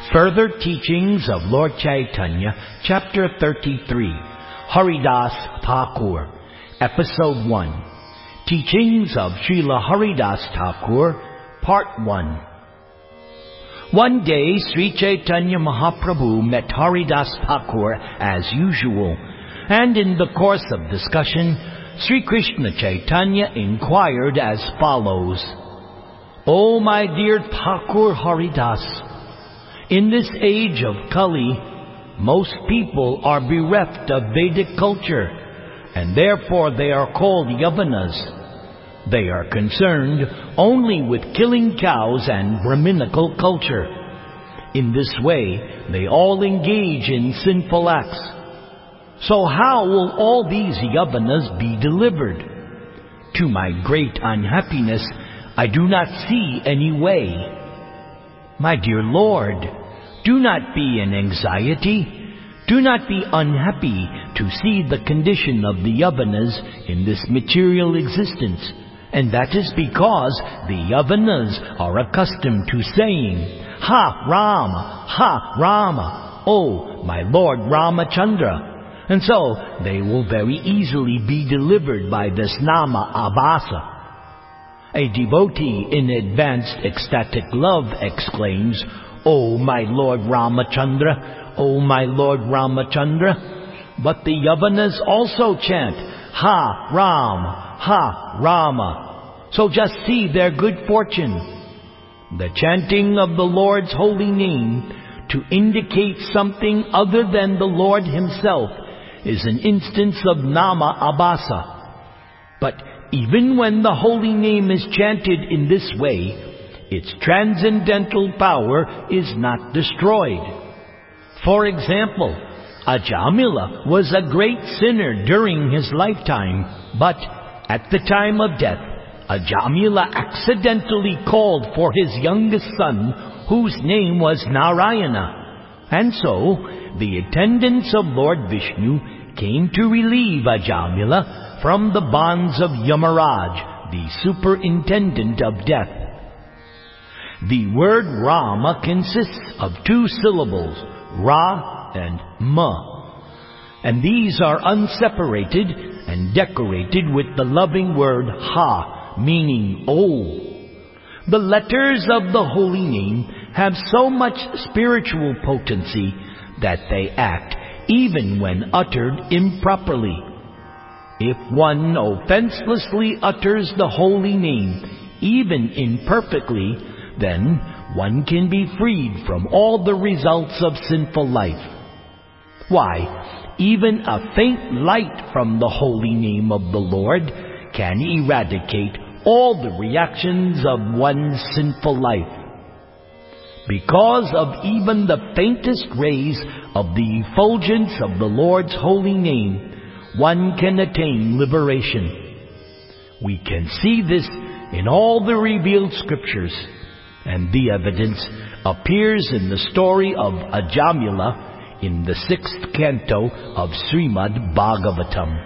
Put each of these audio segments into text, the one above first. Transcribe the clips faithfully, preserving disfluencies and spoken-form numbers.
Further Teachings of Lord Chaitanya, Chapter thirty-three, Haridas Thakur, Episode one, Teachings of Srila Haridas Thakur, Part one. One day, Sri Chaitanya Mahaprabhu met Haridas Thakur as usual, and in the course of discussion, Sri Krishna Chaitanya inquired as follows: "O my dear Thakur Haridas, in this age of Kali, most people are bereft of Vedic culture, and therefore they are called Yavanas. They are concerned only with killing cows and Brahminical culture. In this way, they all engage in sinful acts. So how will all these Yavanas be delivered? To my great unhappiness, I do not see any way. My dear Lord, do not be in anxiety. Do not be unhappy to see the condition of the Yavanas in this material existence. And that is because the Yavanas are accustomed to saying, 'Ha Rama, Ha Rama, oh my Lord Ramachandra.' And so they will very easily be delivered by this Nama Abhasa. A devotee in advanced ecstatic love exclaims, 'Oh my Lord Ramachandra, oh my Lord Ramachandra.' But the Yavanas also chant, 'Ha Ram, Ha Rama.' So just see their good fortune. The chanting of the Lord's holy name to indicate something other than the Lord himself is an instance of Nama Abhasa. But even when the holy name is chanted in this way, its transcendental power is not destroyed. For example, Ajamila was a great sinner during his lifetime, but at the time of death, Ajamila accidentally called for his youngest son, whose name was Narayana. And so, the attendants of Lord Vishnu came to relieve Ajamila from the bonds of Yamaraj, the superintendent of death. The word Rama consists of two syllables, Ra and Ma, and these are unseparated and decorated with the loving word Ha, meaning O. The letters of the holy name have so much spiritual potency that they act even when uttered improperly. If one offenselessly utters the holy name, even imperfectly, then one can be freed from all the results of sinful life. Why, even a faint light from the holy name of the Lord can eradicate all the reactions of one's sinful life. Because of even the faintest rays of the effulgence of the Lord's holy name, one can attain liberation. We can see this in all the revealed scriptures, and the evidence appears in the story of Ajamila in the sixth canto of Srimad Bhagavatam.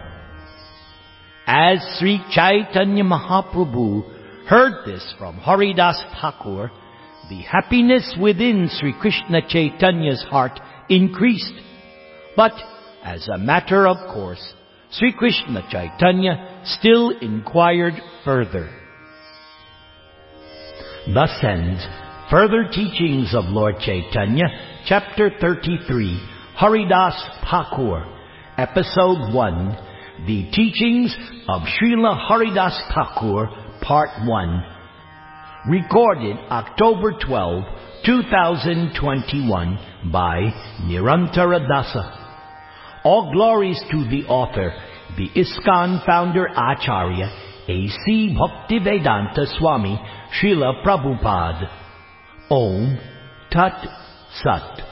As Sri Chaitanya Mahaprabhu heard this from Haridas Thakur, the happiness within Sri Krishna Chaitanya's heart increased. But, as a matter of course, Sri Krishna Chaitanya still inquired further. Thus ends Further Teachings of Lord Chaitanya, Chapter thirty-three, Haridas Thakur, Episode one, The Teachings of Srila Haridas Thakur, Part one. Recorded October twelfth, two thousand twenty-one by Nirantara Dasa. All glories to the author, the ISKCON founder Acharya, A C Bhaktivedanta Swami, Srila Prabhupada. Om Tat Sat.